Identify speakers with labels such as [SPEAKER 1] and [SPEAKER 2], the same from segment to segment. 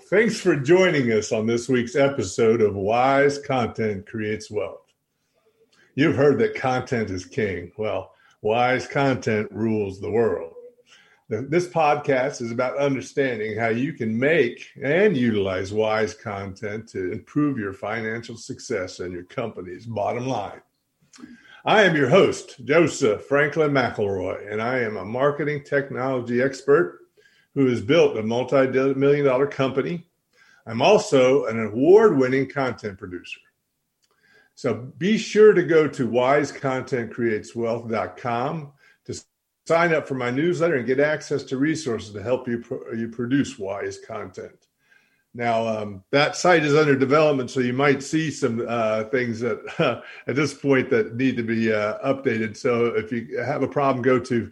[SPEAKER 1] Thanks for joining us on this week's episode of Wise Content Creates Wealth. You've heard that content is king. Well, wise content rules the world. This podcast is about understanding how you can make and utilize wise content to improve your financial success and your company's bottom line. I am your host, Joseph Franklin McElroy, and I am a marketing technology expert who has built a multi-million-dollar company. I'm also an award-winning content producer. So be sure to go to wisecontentcreateswealth.com to sign up for my newsletter and get access to resources to help you produce wise content. Now, that site is under development, so you might see some things that at this point that need to be updated. So if you have a problem, go to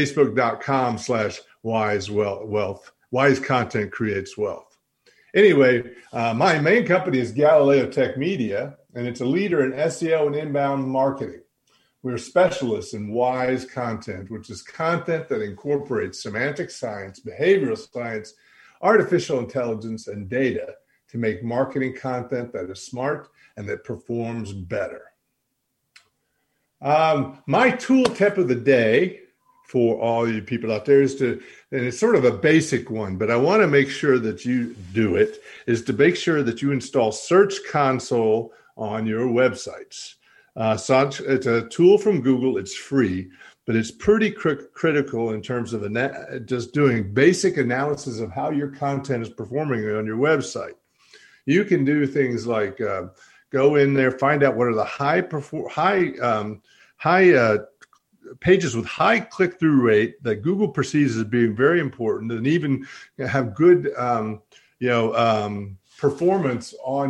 [SPEAKER 1] facebook.com/wisewealth. Wise Content Creates Wealth. Anyway, my main company is Galileo Tech Media, and it's a leader in SEO and inbound marketing. We're specialists in wise content, which is content that incorporates semantic science, behavioral science, artificial intelligence, and data to make marketing content that is smart and that performs better. My tool tip of the day for all you people out there is and it's sort of a basic one, but I want to make sure that you do it, is to make sure that you install Search Console on your websites. It's a tool from Google. It's free, but it's pretty critical in terms of just doing basic analysis of how your content is performing on your website. You can do things like go in there, find out what are the high pages with high click-through rate that Google perceives as being very important, and even have good, performance on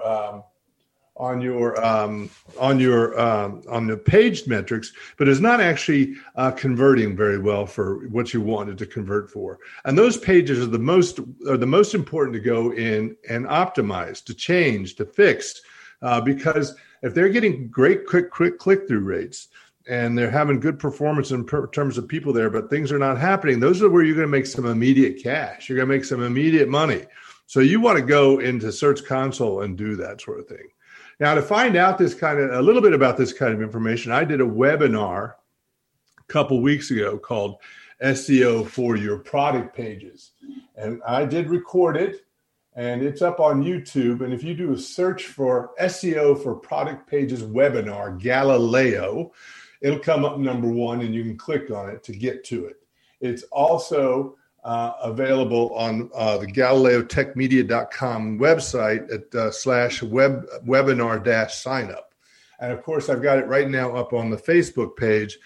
[SPEAKER 1] the page metrics, but is not actually converting very well for what you wanted to convert for. And those pages are the most important to go in and optimize, to change, to fix, because if they're getting great quick click-through rates and they're having good performance in terms of people there, but things are not happening, those are where you're going to make some immediate cash. You're going to make some immediate money. So you want to go into Search Console and do that sort of thing. Now, to find out a little bit about this kind of information, I did a webinar a couple weeks ago called SEO for Your Product Pages. And I did record it, and it's up on YouTube. And if you do a search for SEO for Product Pages webinar, Galileo, it'll come up number one, and you can click on it to get to it. It's also available on the GalileoTechMedia.com website at /webinar-signup. And of course, I've got it right now up on the Facebook page,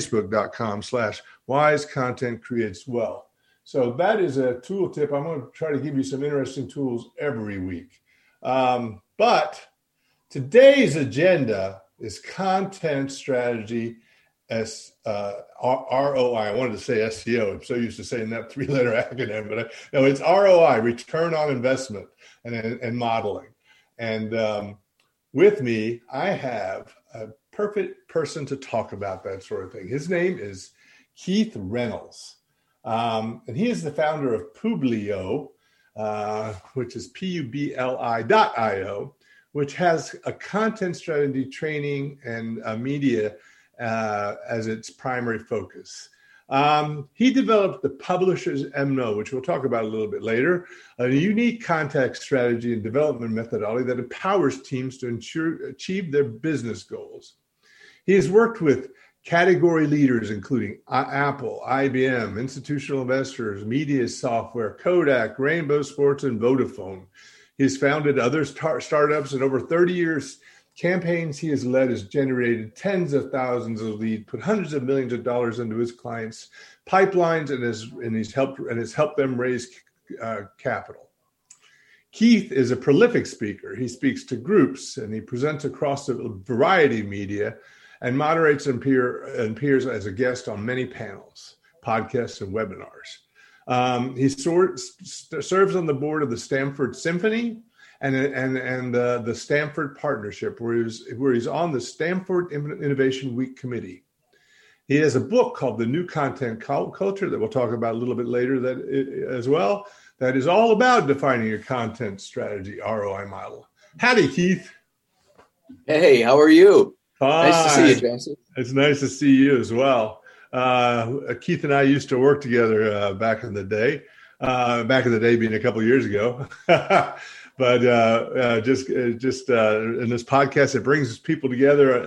[SPEAKER 1] facebook.com/wisecontentcreateswealth. So that is a tool tip. I'm going to try to give you some interesting tools every week. But today's agenda is content strategy ROI. I wanted to say SEO. I'm so used to saying that three-letter acronym, but it's ROI, return on investment, and modeling. And with me, I have a perfect person to talk about that sort of thing. His name is Keith Reynolds, and he is the founder of Publio, which is PUBLI.io, which has a content strategy training and media as its primary focus. He developed the Publisher's MO, which we'll talk about a little bit later, a unique content strategy and development methodology that empowers teams to achieve their business goals. He has worked with category leaders, including Apple, IBM, institutional investors, media software, Kodak, Rainbow Sports, and Vodafone. He's founded other startups, and over 30 years, campaigns he has led has generated tens of thousands of leads, put hundreds of millions of dollars into his clients' pipelines, and has helped them raise capital. Keith is a prolific speaker. He speaks to groups, and he presents across a variety of media, and moderates and appears as a guest on many panels, podcasts, and webinars. He serves on the board of the Stanford Symphony and the Stanford Partnership, where he's on the Stanford Innovation Week Committee. He has a book called The New Content Culture that we'll talk about a little bit later as well. That is all about defining your content strategy ROI model. Howdy, Keith.
[SPEAKER 2] Hey, how are you?
[SPEAKER 1] Fine.
[SPEAKER 2] Nice to see you, Joseph.
[SPEAKER 1] It's nice to see you as well. Keith and I used to work together back in the day. Back in the day being a couple of years ago. But just in this podcast, it brings people together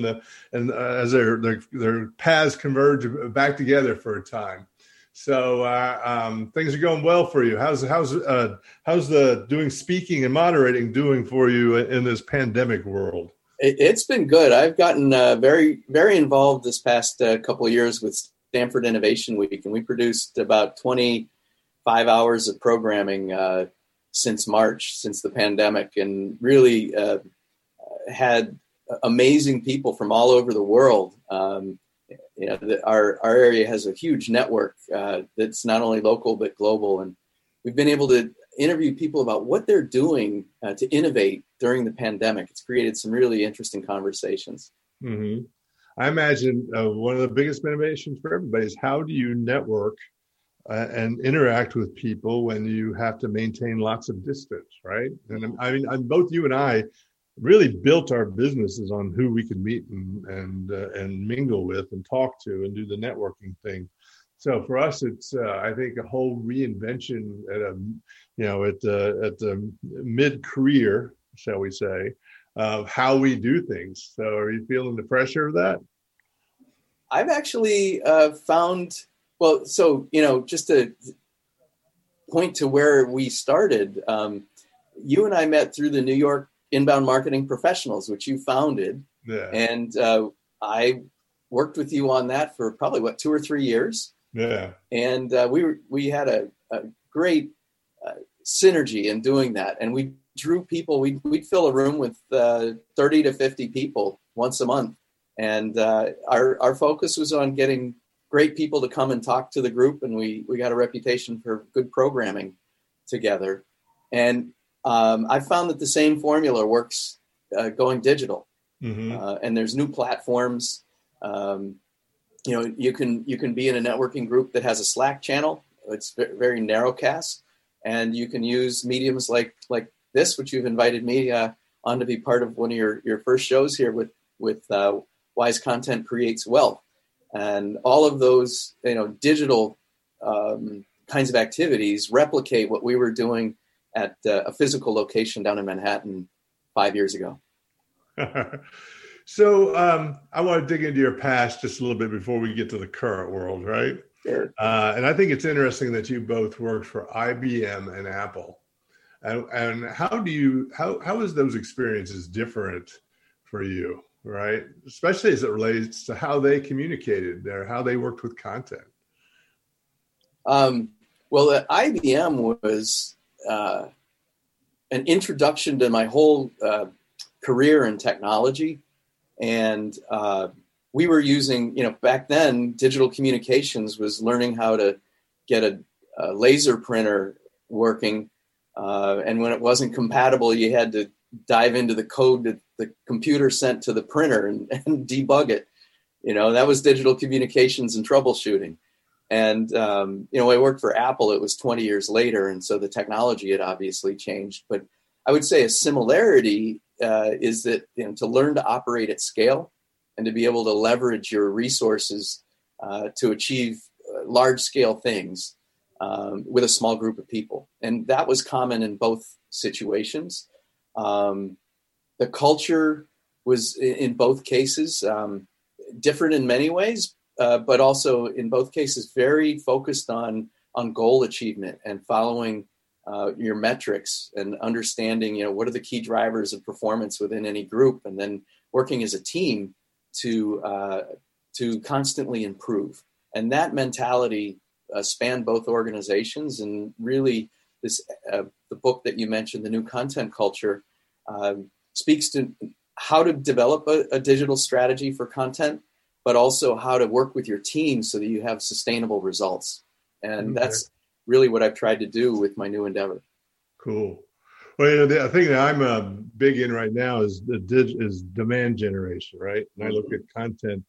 [SPEAKER 1] as their paths converge back together for a time. So things are going well for you. How's the doing speaking and moderating doing for you in this pandemic world?
[SPEAKER 2] It's been good. I've gotten very, very involved this past couple of years with Stanford Innovation Week, and we produced about 25 hours of programming since March, since the pandemic, and really had amazing people from all over the world. Our area has a huge network that's not only local but global, and we've been able to interview people about what they're doing to innovate during the pandemic. It's created some really interesting conversations.
[SPEAKER 1] Mm-hmm. I imagine one of the biggest innovations for everybody is how do you network and interact with people when you have to maintain lots of distance, right? And I mean, both you and I really built our businesses on who we could meet and mingle with and talk to and do the networking thing. So for us, it's I think a whole reinvention at the mid-career, shall we say, of how we do things. So are you feeling the pressure of that?
[SPEAKER 2] I've actually found. Well, so, just to point to where we started, you and I met through the New York Inbound Marketing Professionals, which you founded.
[SPEAKER 1] Yeah.
[SPEAKER 2] And I worked with you on that for probably, 2 or 3 years.
[SPEAKER 1] Yeah.
[SPEAKER 2] And we had a great synergy in doing that. And we drew people, we'd fill a room with 30 to 50 people once a month. And our focus was on getting great people to come and talk to the group, and we got a reputation for good programming together. And I found that the same formula works going digital.
[SPEAKER 1] Mm-hmm.
[SPEAKER 2] And there's new platforms. You can be in a networking group that has a Slack channel. It's very narrowcast, and you can use mediums like this, which you've invited me on to be part of one of your first shows here with Wise Content Creates Wealth. And all of those, digital kinds of activities replicate what we were doing at a physical location down in Manhattan 5 years ago.
[SPEAKER 1] So I want to dig into your past just a little bit before we get to the current world, right?
[SPEAKER 2] Sure.
[SPEAKER 1] And I think it's interesting that you both worked for IBM and Apple. And how is those experiences different for you? Right, especially as it relates to how they communicated or how they worked with content.
[SPEAKER 2] Well, at IBM was an introduction to my whole career in technology, and we were using, back then, digital communications was learning how to get a laser printer working, and when it wasn't compatible, you had to dive into the code that the computer sent to the printer and debug it. That was digital communications and troubleshooting. And, I worked for Apple. It was 20 years later. And so the technology had obviously changed. But I would say a similarity is that to learn to operate at scale and to be able to leverage your resources to achieve large scale things with a small group of people. And that was common in both situations. The culture was in both cases different in many ways, but also in both cases very focused on goal achievement and following your metrics and understanding, what are the key drivers of performance within any group, and then working as a team to constantly improve. And that mentality spanned both organizations, and really this the book that you mentioned, The New Content Culture, speaks to how to develop a digital strategy for content, but also how to work with your team so that you have sustainable results. And that's really what I've tried to do with my new endeavor.
[SPEAKER 1] Cool. Well, the thing that I'm big in right now is demand generation, right? And I look at content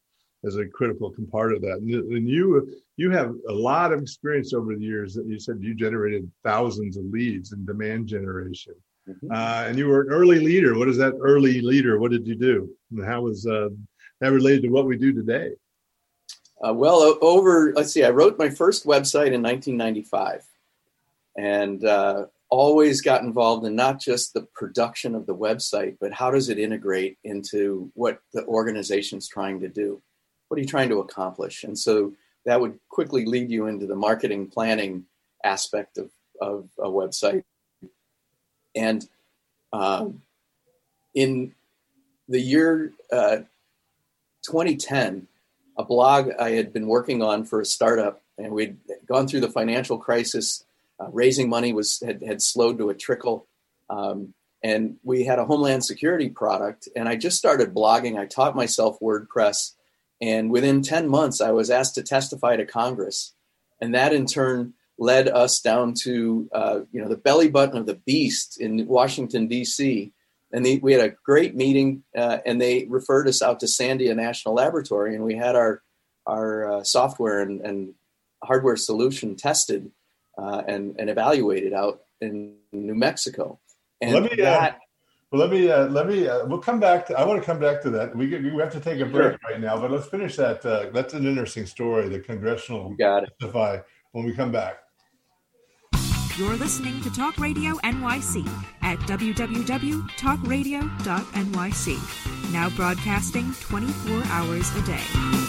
[SPEAKER 1] as a critical part of that. And you have a lot of experience over the years. That you said you generated thousands of leads in demand generation. Mm-hmm. And you were an early leader. What is that early leader? What did you do? And how was that related to what we do today?
[SPEAKER 2] I wrote my first website in 1995 and always got involved in not just the production of the website, but how does it integrate into what the organization's trying to do? What are you trying to accomplish? And so that would quickly lead you into the marketing planning aspect of a website. And in the year 2010, a blog I had been working on for a startup, and we'd gone through the financial crisis. Raising money had slowed to a trickle. And we had a Homeland Security product, and I just started blogging. I taught myself WordPress. And within 10 months, I was asked to testify to Congress. And that in turn led us down to, the belly button of the beast in Washington, D.C. And we had a great meeting, and they referred us out to Sandia National Laboratory, and we had our software and hardware solution tested and evaluated out in New Mexico. And
[SPEAKER 1] we'll come back to. I want to come back to that. We have to take a break right now, but let's finish that. That's an interesting story. The congressional testify when we come back.
[SPEAKER 3] You're listening to Talk Radio NYC at www.talkradio.nyc. Now broadcasting 24 hours a day.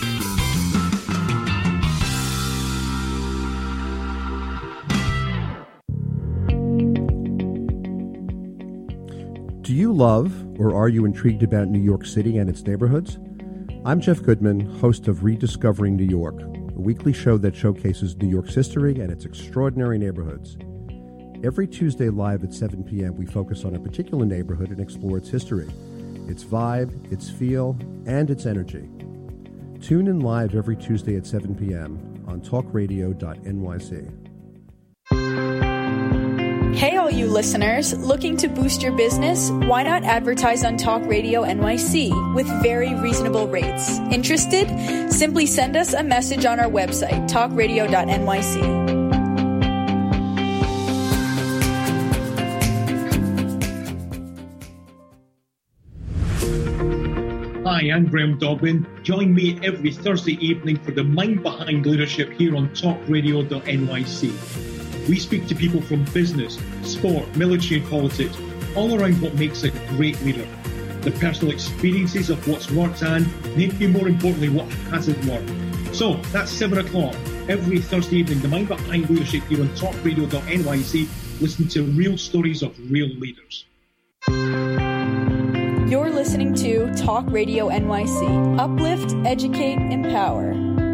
[SPEAKER 4] Do you love or are you intrigued about New York City and its neighborhoods? I'm Jeff Goodman, host of Rediscovering New York, a weekly show that showcases New York's history and its extraordinary neighborhoods. Every Tuesday live at 7 p.m., we focus on a particular neighborhood and explore its history, its vibe, its feel, and its energy. Tune in live every Tuesday at 7 p.m. on talkradio.nyc.
[SPEAKER 5] Hey, all you listeners, looking to boost your business? Why not advertise on Talk Radio NYC with very reasonable rates? Interested? Simply send us a message on our website, talkradio.nyc.
[SPEAKER 6] Hi, I'm Graham Dobbin. Join me every Thursday evening for the Mind Behind Leadership here on talkradio.nyc. We speak to people from business, sport, military and politics, all around what makes a great leader. The personal experiences of what's worked and, maybe more importantly, what hasn't worked. So, that's 7 o'clock every Thursday evening, the Mind Behind Leadership here on talkradio.nyc. Listen to real stories of real leaders.
[SPEAKER 5] You're listening to Talk Radio NYC. Uplift, educate, empower.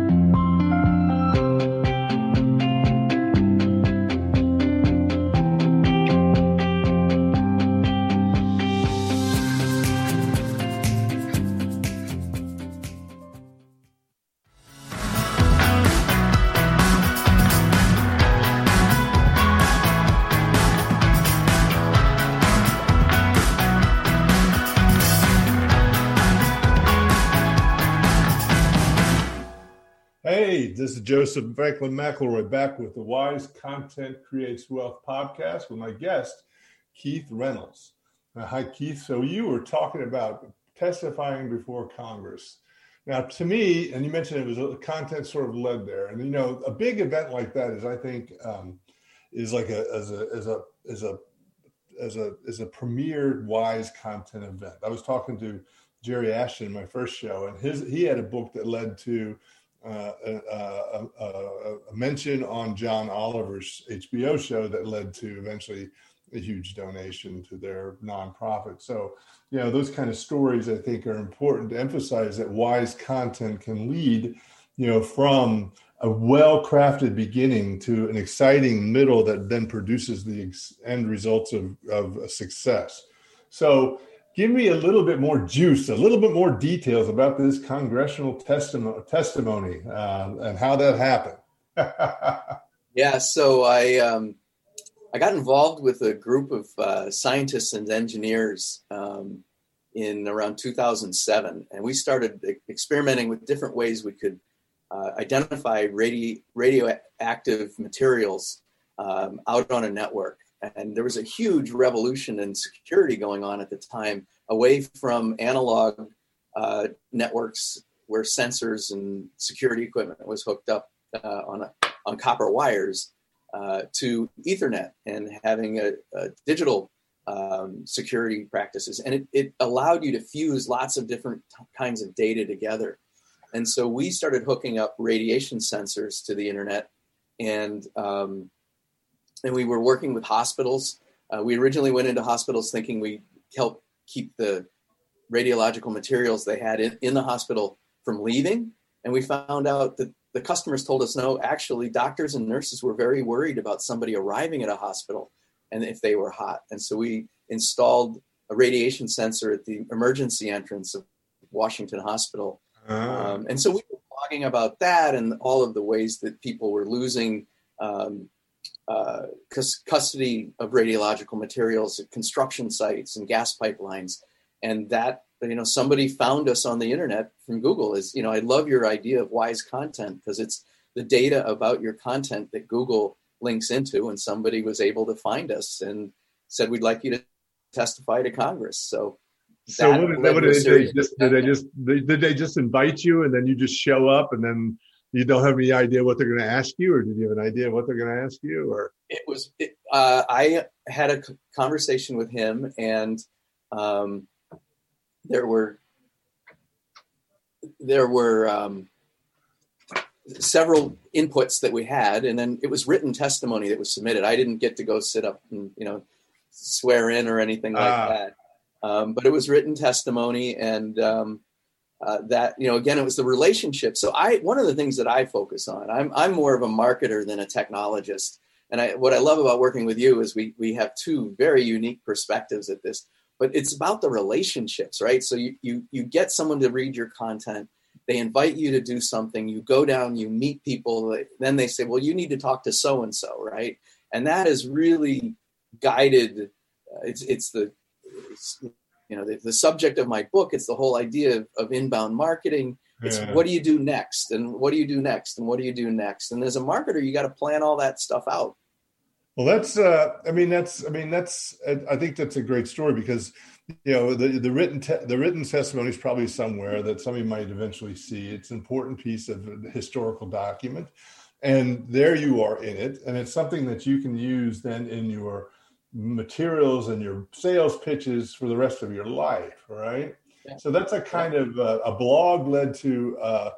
[SPEAKER 1] This is Joseph Franklin McElroy back with the Wise Content Creates Wealth podcast with my guest, Keith Reynolds. Hi, Keith. So you were talking about testifying before Congress. Now, to me, and you mentioned it was a content sort of led there, and a big event like that is, I think, is like as a premier Wise content event. I was talking to Jerry Ashton in my first show, and he had a book that led to a mention on John Oliver's HBO show that led to eventually a huge donation to their nonprofit. So, those kind of stories I think are important to emphasize, that Wise content can lead, from a well-crafted beginning to an exciting middle that then produces the end results of success. So give me a little bit more juice, a little bit more details about this congressional testimony and how that happened.
[SPEAKER 2] Yeah, so I got involved with a group of scientists and engineers in around 2007. And we started experimenting with different ways we could identify radioactive materials out on a network. And there was a huge revolution in security going on at the time, away from analog networks where sensors and security equipment was hooked up on copper wires to Ethernet and having a digital security practices. And it allowed you to fuse lots of different kinds of data together. And so we started hooking up radiation sensors to the internet, and we were working with hospitals. We originally went into hospitals thinking we'd help keep the radiological materials they had in the hospital from leaving. And we found out that the customers told us, no, actually, doctors and nurses were very worried about somebody arriving at a hospital and if they were hot. And so we installed a radiation sensor at the emergency entrance of Washington Hospital. And so we were talking about that and all of the ways that people were losing custody of radiological materials at construction sites and gas pipelines. And that, somebody found us on the internet from Google. I love your idea of wise content, because it's the data about your content that Google links into, and somebody was able to find us and said, we'd like you to testify to Congress. So
[SPEAKER 1] did they just invite you and then you just show up and then you don't have any idea what they're going to ask you, or did you have an idea what they're going to ask you? Or
[SPEAKER 2] I had a conversation with him, and there were several inputs that we had, and then it was written testimony that was submitted. I didn't get to go sit up and swear in or anything like that, but it was written testimony, and that again, it was the relationship. So one of the things that I focus on, I'm more of a marketer than a technologist, and what I love about working with you is we have two very unique perspectives at this. But it's about the relationships, right? So you get someone to read your content, they invite you to do something, you go down, you meet people, then they say, well, you need to talk to so-and-so, right? And that is really guided. It's the subject of my book. It's the whole idea of inbound marketing. It's what do you do next? And what do you do next? And what do you do next? And as a marketer, you got to plan all that stuff out.
[SPEAKER 1] Well, I think that's a great story, because, the written testimony is probably somewhere that somebody might eventually see. It's an important piece of the historical document, and there you are in it. And it's something that you can use then in your materials and your sales pitches for the rest of your life. Right. Yeah. So that's a kind of a blog led to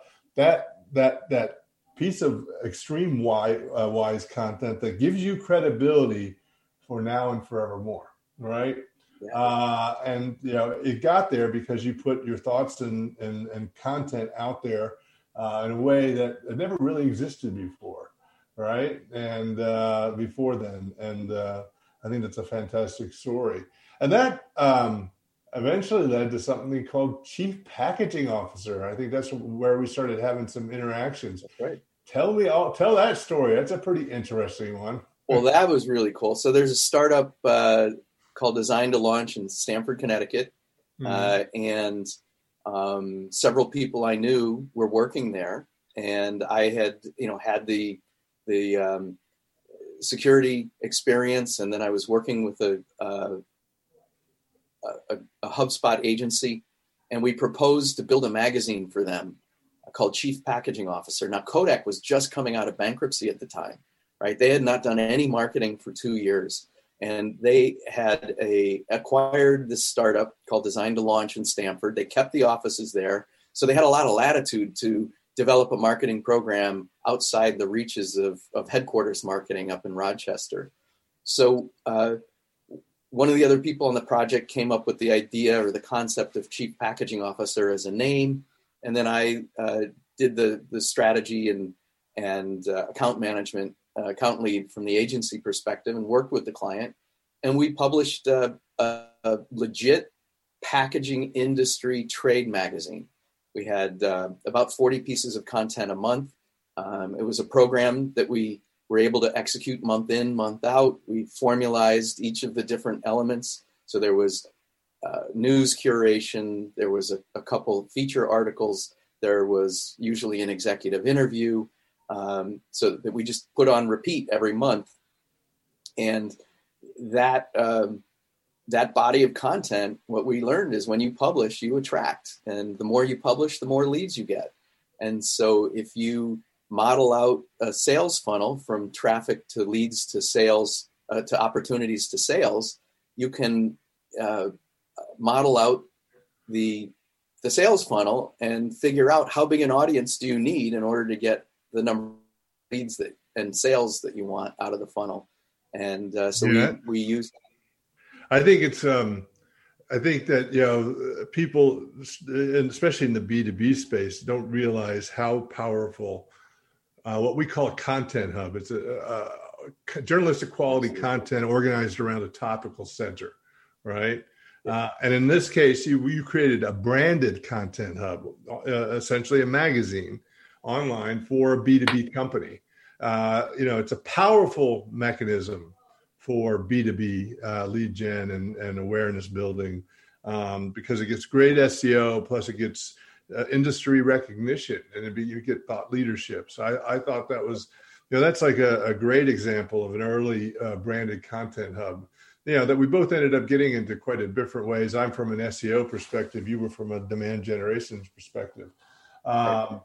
[SPEAKER 1] that piece of extreme wise content that gives you credibility for now and forevermore, right? Yeah. And it got there because you put your thoughts and content out there in a way that it never really existed before, right? And before then, and I think that's a fantastic story. And that eventually led to something called Chief Packaging Officer. I think that's where we started having some interactions. That's right. Tell that story. That's a pretty interesting one.
[SPEAKER 2] Well, that was really cool. So there's a startup called Design to Launch in Stamford, Connecticut. And several people I knew were working there. And I had, had the security experience. And then I was working with a HubSpot agency, and we proposed to build a magazine for them called Chief Packaging Officer. Now, Kodak was just coming out of bankruptcy at the time, right? They had not done any marketing for 2 years, and they had acquired this startup called Design to Launch in Stamford. They kept the offices there, so they had a lot of latitude to develop a marketing program outside the reaches of headquarters marketing up in Rochester. So one of the other people on the project came up with the idea or the concept of Chief Packaging Officer as a name. And then I did the strategy and account management, account lead from the agency perspective, and worked with the client. And we published a legit packaging industry trade magazine. We had about 40 pieces of content a month. It was a program that we were able to execute month in, month out. We formalized each of the different elements. So there was news curation. There was a couple feature articles. There was usually an executive interview, so that we just put on repeat every month. And that body of content, what we learned is when you publish, you attract. And the more you publish, the more leads you get. And so if you model out a sales funnel from traffic to leads to sales, to opportunities to sales, you can model out the sales funnel and figure out how big an audience do you need in order to get the number of leads and sales that you want out of the funnel. And so we use.
[SPEAKER 1] I think it's. I think that people, and especially in the B2B space, don't realize how powerful what we call a content hub. It's a journalistic quality content organized around a topical center, right? And in this case, you created a branded content hub, essentially a magazine online for a B2B company. It's a powerful mechanism for B2B lead gen and awareness building because it gets great SEO, plus it gets industry recognition, and you get thought leadership. So I thought that was, that's like a great example of an early branded content hub, that we both ended up getting into quite a different ways. I'm from an SEO perspective. You were from a demand generation perspective. That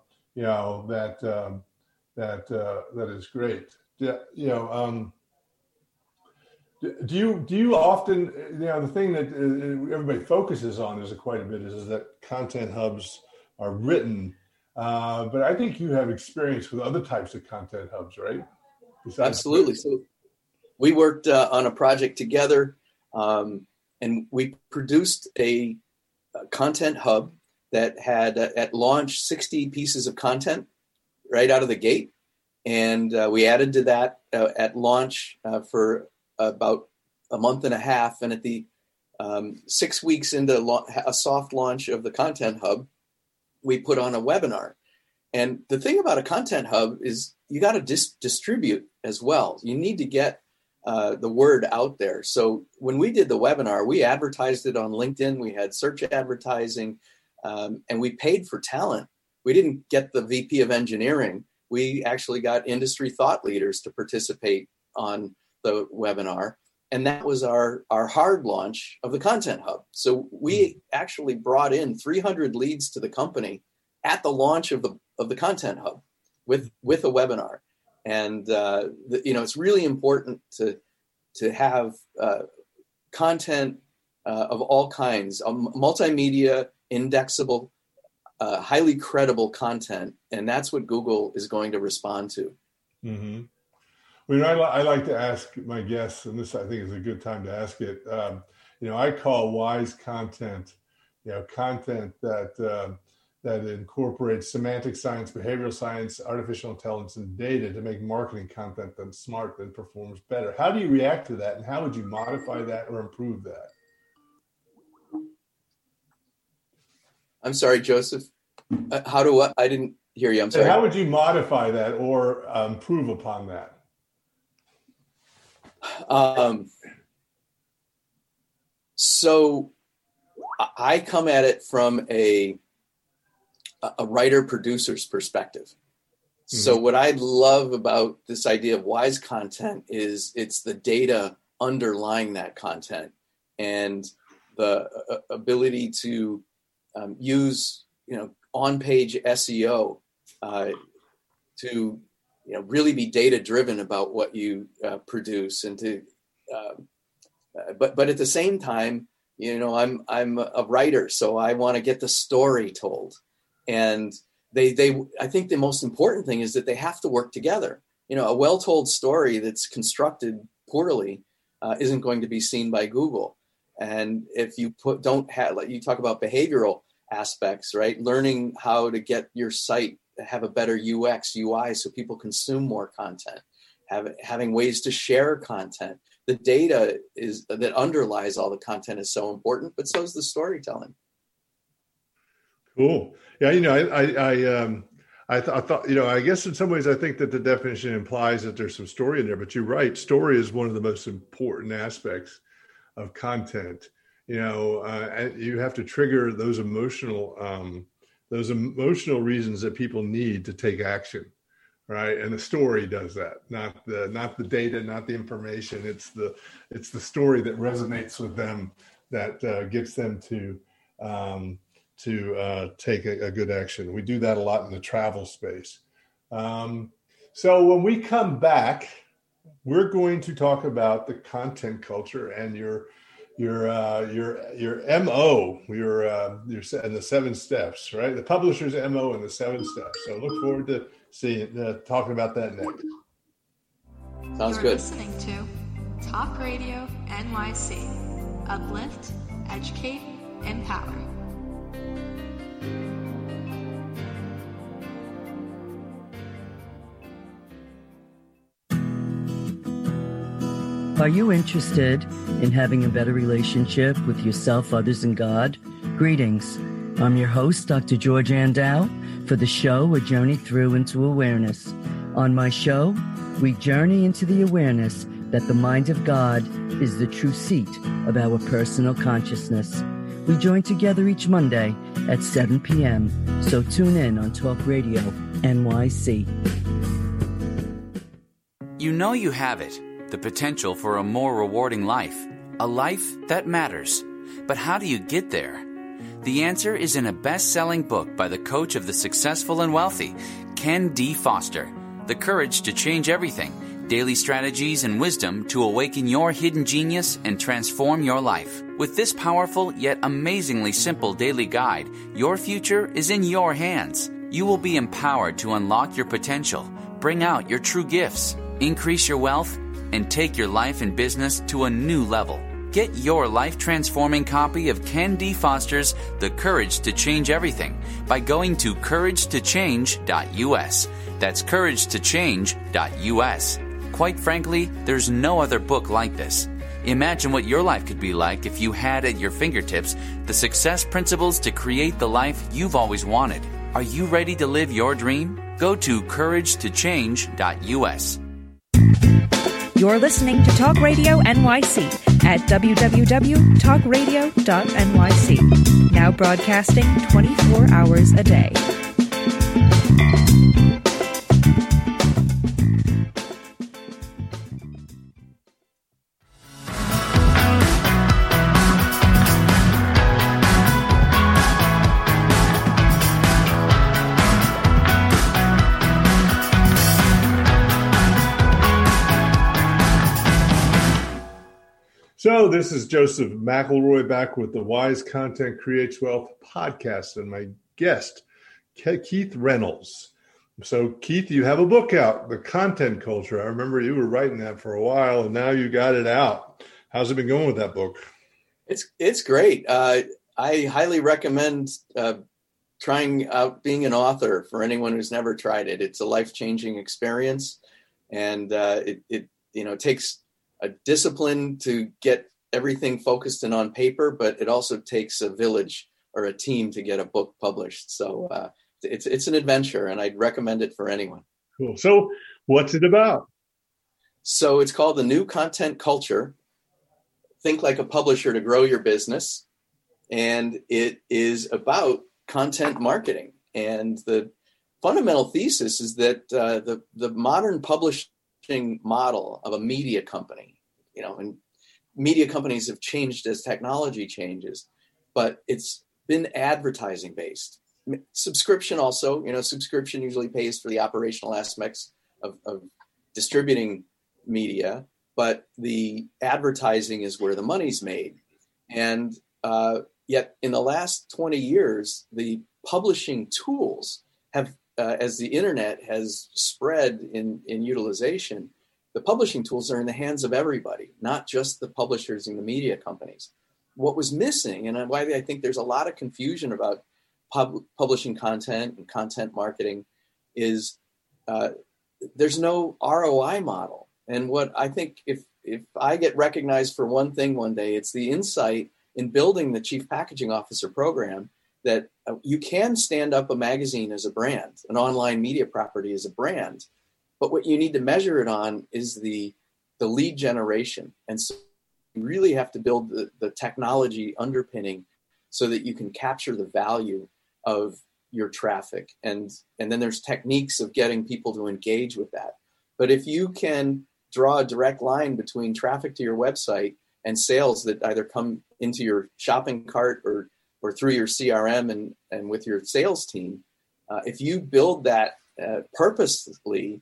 [SPEAKER 1] is great. Do you often, the thing that everybody focuses on quite a bit is that content hubs are written, but I think you have experience with other types of content hubs, right?
[SPEAKER 2] Absolutely. So we worked on a project together, and we produced a content hub that had at launch 60 pieces of content right out of the gate. And we added to that at launch for about a month and a half. And at the 6 weeks into a soft launch of the content hub, we put on a webinar. And the thing about a content hub is you got to distribute as well. You need to get the word out there. So when we did the webinar, we advertised it on LinkedIn. We had search advertising, and we paid for talent. We didn't get the VP of engineering. We actually got industry thought leaders to participate on the webinar. And that was our hard launch of the Content Hub. So we actually brought in 300 leads to the company at the launch of the Content Hub with a webinar. And, it's really important to have content of all kinds, multimedia, indexable, highly credible content. And that's what Google is going to respond to.
[SPEAKER 1] Mm-hmm. I like to ask my guests, and this I think is a good time to ask it. I call wise content, content that incorporates semantic science, behavioral science, artificial intelligence, and data to make marketing content that's smart and performs better. How do you react to that, and how would you modify that or improve that?
[SPEAKER 2] I'm sorry, Joseph. I didn't hear you. I'm sorry.
[SPEAKER 1] How would you modify that or improve upon that?
[SPEAKER 2] So I come at it from a writer-producer's perspective. Mm-hmm. So what I love about this idea of wise content is it's the data underlying that content and the ability to use, on-page SEO to really be data-driven about what you produce, and to, but at the same time, I'm a writer, so I want to get the story told, and I think the most important thing is that they have to work together. A well-told story that's constructed poorly isn't going to be seen by Google, and if you you talk about behavioral aspects, right? Learning how to get your site have a better UX, UI, so people consume more content, having ways to share content. The data that underlies all the content is so important, but so is the storytelling.
[SPEAKER 1] Cool. Yeah, I thought, I guess in some ways I think that the definition implies that there's some story in there, but you're right. Story is one of the most important aspects of content. you have to trigger those emotional reasons that people need to take action, right? And the story does that, not the data, not the information. It's the story that resonates with them that gets them to take a good action. We do that a lot in the travel space. So when we come back, we're going to talk about the content culture and your MO, your and the 7 steps, right? The publisher's MO and the 7 steps. So look forward to talking about that next.
[SPEAKER 2] Sounds
[SPEAKER 5] You're
[SPEAKER 2] good.
[SPEAKER 5] Listening to Talk Radio NYC. Uplift, educate, empower.
[SPEAKER 7] Are you interested in having a better relationship with yourself, others, and God? Greetings. I'm your host, Dr. George Andow, for the show A Journey Through into Awareness. On my show, we journey into the awareness that the mind of God is the true seat of our personal consciousness. We join together each Monday at 7 p.m., so tune in on Talk Radio NYC.
[SPEAKER 8] You know you have it. The potential for a more rewarding life, a life that matters. But how do you get there? The answer is in a best-selling book by the coach of the successful and wealthy, Ken D. Foster, The Courage to Change Everything, Daily Strategies and Wisdom to Awaken Your Hidden Genius and Transform Your Life. With this powerful yet amazingly simple daily guide, your future is in your hands. You will be empowered to unlock your potential, bring out your true gifts, increase your wealth, and take your life and business to a new level. Get your life-transforming copy of Ken D. Foster's The Courage to Change Everything by going to couragetochange.us. That's couragetochange.us. Quite frankly, there's no other book like this. Imagine what your life could be like if you had at your fingertips the success principles to create the life you've always wanted. Are you ready to live your dream? Go to couragetochange.us.
[SPEAKER 3] You're listening to Talk Radio NYC at www.talkradio.nyc. Now broadcasting 24 hours a day.
[SPEAKER 1] So this is Joseph McElroy back with the Wise Content Creates Wealth podcast and my guest, Keith Reynolds. So Keith, you have a book out, The Content Culture. I remember you were writing that for a while and now you got it out. How's it been going with that book?
[SPEAKER 2] It's great. I highly recommend trying out being an author for anyone who's never tried it. It's a life-changing experience, and it takes a discipline to get everything focused and on paper, but it also takes a village or a team to get a book published. So it's an adventure, and I'd recommend it for anyone.
[SPEAKER 1] Cool. So what's it about?
[SPEAKER 2] So it's called The New Content Culture. Think like a publisher to grow your business. And it is about content marketing. And the fundamental thesis is that the modern publishing model of a media company, and media companies have changed as technology changes, but it's been advertising based. Subscription also, subscription usually pays for the operational aspects of distributing media, but the advertising is where the money's made. And yet in the last 20 years, the publishing tools have, as the internet has spread in utilization, the publishing tools are in the hands of everybody, not just the publishers and the media companies. What was missing, and why I think there's a lot of confusion about publishing content and content marketing, is there's no ROI model. And what I think, if I get recognized for one thing one day, it's the insight in building the Chief Packaging Officer program that you can stand up a magazine as a brand, an online media property as a brand, but what you need to measure it on is the lead generation. And so really have to build the technology underpinning so that you can capture the value of your traffic. And then there's techniques of getting people to engage with that. But if you can draw a direct line between traffic to your website and sales that either come into your shopping cart or through your CRM and with your sales team, if you build that purposefully,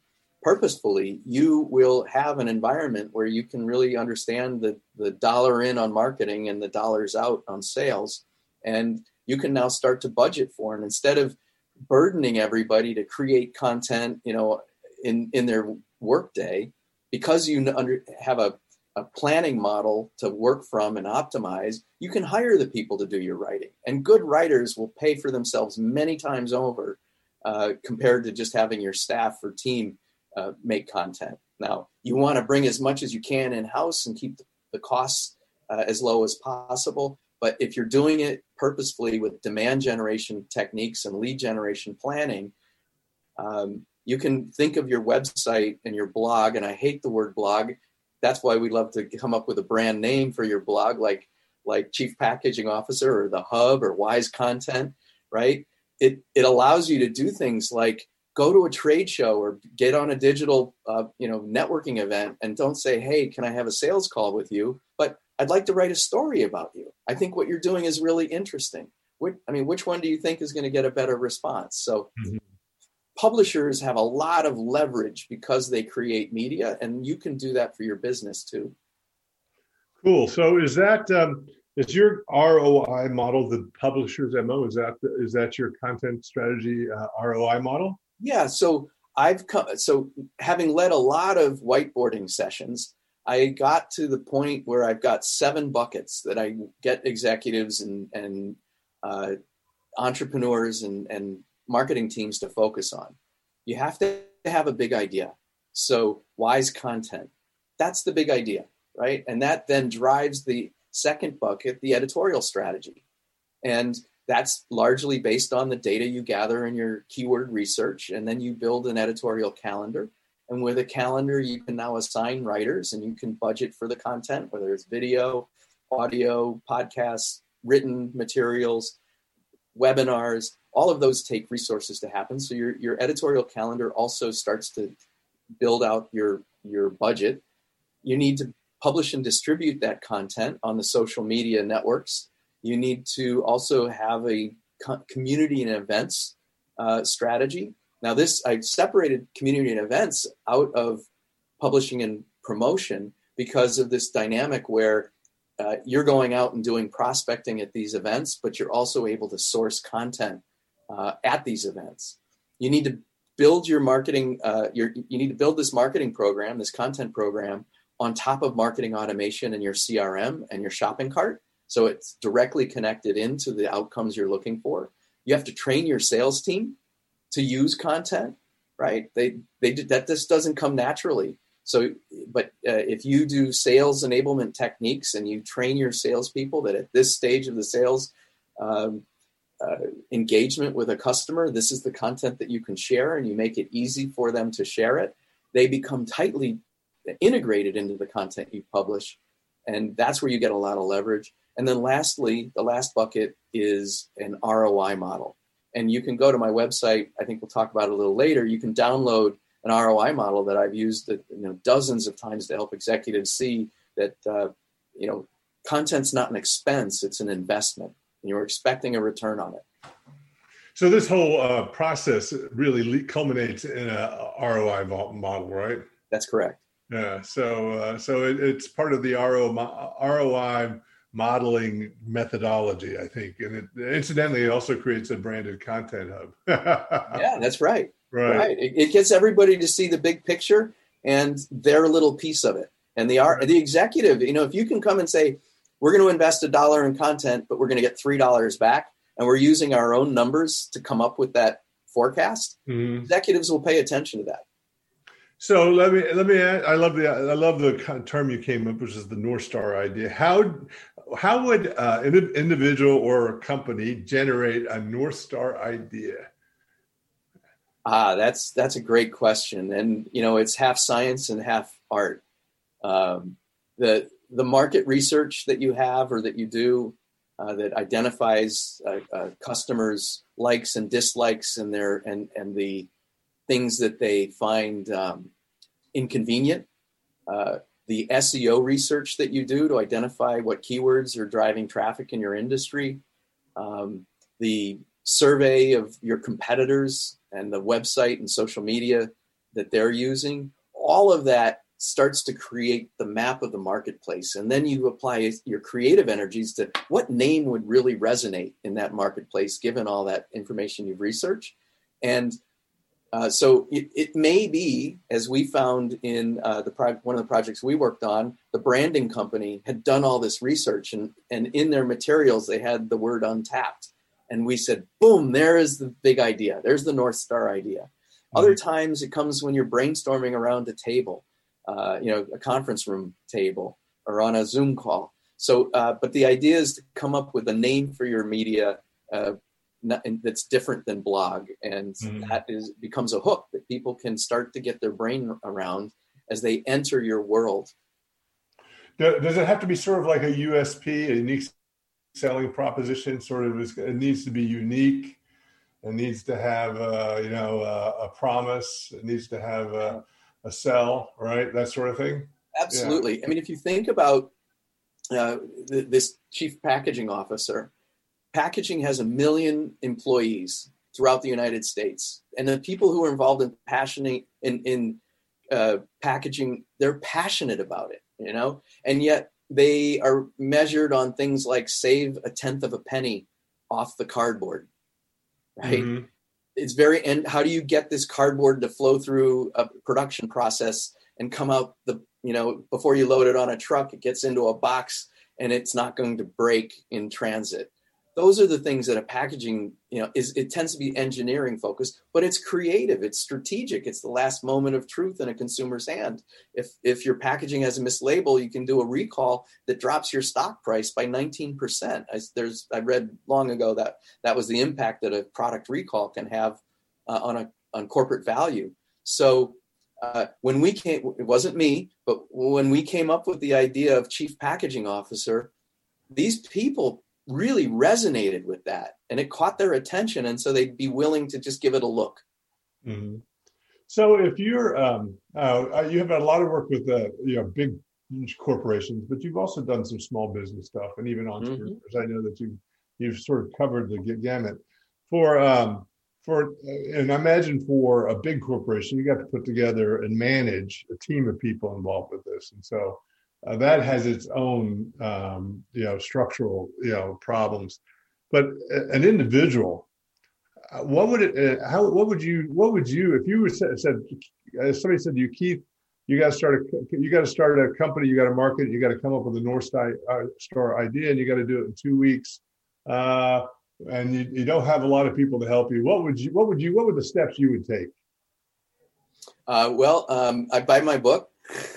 [SPEAKER 2] you will have an environment where you can really understand the dollar in on marketing and the dollars out on sales. And you can now start to budget for it instead of burdening everybody to create content, in their workday, because you have a planning model to work from and optimize. You can hire the people to do your writing, and good writers will pay for themselves many times over compared to just having your staff or team make content. Now, you want to bring as much as you can in-house and keep the costs as low as possible. But if you're doing it purposefully with demand generation techniques and lead generation planning, you can think of your website and your blog, and I hate the word blog. That's why we love to come up with a brand name for your blog, like Chief Packaging Officer or The Hub or Wise Content, right? It allows you to do things like go to a trade show or get on a digital networking event, and don't say, hey, can I have a sales call with you? But I'd like to write a story about you. I think what you're doing is really interesting. Which one do you think is going to get a better response? So publishers have a lot of leverage because they create media, and you can do that for your business too.
[SPEAKER 1] Cool. So is your ROI model the publisher's MO? Is that your content strategy ROI model? Yeah.
[SPEAKER 2] So having led a lot of whiteboarding sessions, I got to the point where I've got 7 buckets that I get executives and entrepreneurs and marketing teams to focus on. You have to have a big idea. So Wise Content, that's the big idea, right? And that then drives the second bucket, the editorial strategy. And that's largely based on the data you gather in your keyword research. And then you build an editorial calendar. And with a calendar, you can now assign writers, and you can budget for the content, whether it's video, audio, podcasts, written materials, webinars. All of those take resources to happen. So your editorial calendar also starts to build out your budget. You need to publish and distribute that content on the social media networks. You need to also have a community and events strategy. Now I've separated community and events out of publishing and promotion because of this dynamic where you're going out and doing prospecting at these events, but you're also able to source content at these events. You need to build your marketing. You need to build this marketing program, this content program, on top of marketing automation in your CRM and your shopping cart, so it's directly connected into the outcomes you're looking for. You have to train your sales team to use content, right? That this doesn't come naturally. So, but if you do sales enablement techniques and you train your salespeople that at this stage of the sales engagement with a customer, this is the content that you can share, and you make it easy for them to share it, they become tightly integrated into the content you publish. And that's where you get a lot of leverage. And then lastly, the last bucket is an ROI model. And you can go to my website. I think we'll talk about it a little later. You can download an ROI model that I've used dozens of times to help executives see that content's not an expense, it's an investment, and you're expecting a return on it.
[SPEAKER 1] So this whole process really culminates in a ROI model, right?
[SPEAKER 2] That's correct.
[SPEAKER 1] Yeah. So it's part of the ROI modeling methodology, I think, and incidentally, it also creates a branded content hub.
[SPEAKER 2] Yeah, that's right.
[SPEAKER 1] Right.
[SPEAKER 2] It gets everybody to see the big picture and their little piece of it. And the executive, if you can come and say, we're going to invest $1 in content, but we're going to get $3 back, and we're using our own numbers to come up with that forecast, executives will pay attention to that.
[SPEAKER 1] So let me add, I love the term you came up with, which is the North Star idea. How would an individual or a company generate a North Star idea?
[SPEAKER 2] That's a great question. And, it's half science and half art. The the market research that you have or that you do that identifies customers' likes and dislikes and the things that they find inconvenient. The SEO research that you do to identify what keywords are driving traffic in your industry. The survey of your competitors and the website and social media that they're using. All of that starts to create the map of the marketplace. And then you apply your creative energies to what name would really resonate in that marketplace, given all that information you've researched. And so it may be, as we found in one of the projects we worked on, the branding company had done all this research and in their materials, they had the word untapped. And we said, boom, there is the big idea. There's the North Star idea. Mm-hmm. Other times it comes when you're brainstorming around a table, a conference room table or on a Zoom call. So, but the idea is to come up with a name for your media that's different than blog. And that becomes a hook that people can start to get their brain around as they enter your world.
[SPEAKER 1] Does it have to be sort of like a USP, a unique selling proposition? Sort of, it needs to be unique. It needs to have, a promise. It needs to have a sell, right? That sort of thing.
[SPEAKER 2] Absolutely. Yeah. I mean, if you think about this chief packaging officer, packaging has 1 million employees throughout the United States, and the people who are involved in packaging, they're passionate about it, and yet they are measured on things like save a tenth of a penny off the cardboard, right? Mm-hmm. It's and how do you get this cardboard to flow through a production process and come out before you load it on a truck, it gets into a box and it's not going to break in transit. Those are the things that a packaging, it tends to be engineering focused, but it's creative, it's strategic, it's the last moment of truth in a consumer's hand. If your packaging has a mislabel, you can do a recall that drops your stock price by 19%. I read long ago that was the impact that a product recall can have on corporate value. So when we came, it wasn't me, but when we came up with the idea of chief packaging officer, these people really resonated with that and it caught their attention. And so they'd be willing to just give it a look.
[SPEAKER 1] Mm-hmm. So if you're, you have a lot of work with big corporations, but you've also done some small business stuff and even entrepreneurs. Mm-hmm. I know that you've sort of covered the gamut and I imagine for a big corporation, you got to put together and manage a team of people involved with this. And so that has its own, structural, problems. But an individual, what would you, if you said, somebody said to you, Keith, you got to start a company, you got to market, you got to come up with a North Star idea, and you got to do it in 2 weeks, and you don't have a lot of people to help you. What were the steps you would take?
[SPEAKER 2] I buy my book.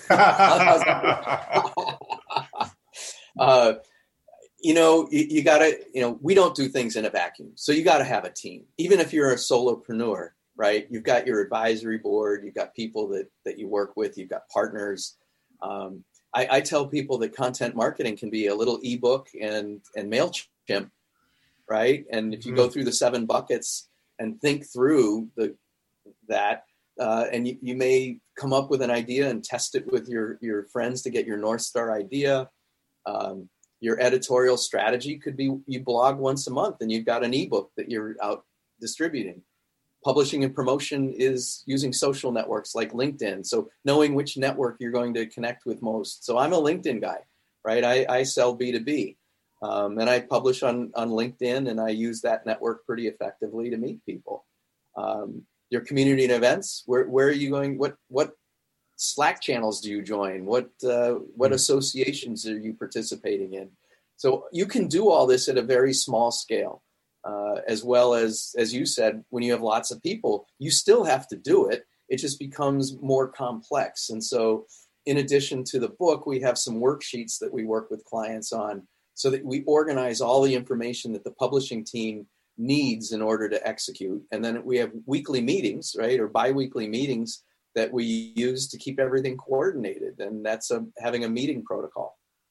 [SPEAKER 2] You gotta, we don't do things in a vacuum. So you got to have a team, even if you're a solopreneur, right? You've got your advisory board, you've got people that you work with, you've got partners. I tell people that content marketing can be a little ebook and MailChimp, right? And if you go through the 7 buckets and think through that, and you may come up with an idea and test it with your friends to get your North Star idea. Your editorial strategy could be you blog once a month and you've got an ebook that you're out distributing. Publishing and promotion is using social networks like LinkedIn. So knowing which network you're going to connect with most. So I'm a LinkedIn guy, right? I sell B2B. And I publish on LinkedIn and I use that network pretty effectively to meet people. Your community and events, where are you going? What Slack channels do you join? What associations are you participating in? So you can do all this at a very small scale, as well as you said, when you have lots of people, you still have to do it. It just becomes more complex. And so in addition to the book, we have some worksheets that we work with clients on so that we organize all the information that the publishing team needs in order to execute. And then we have weekly meetings, right? Or biweekly meetings that we use to keep everything coordinated. And that's having a meeting protocol.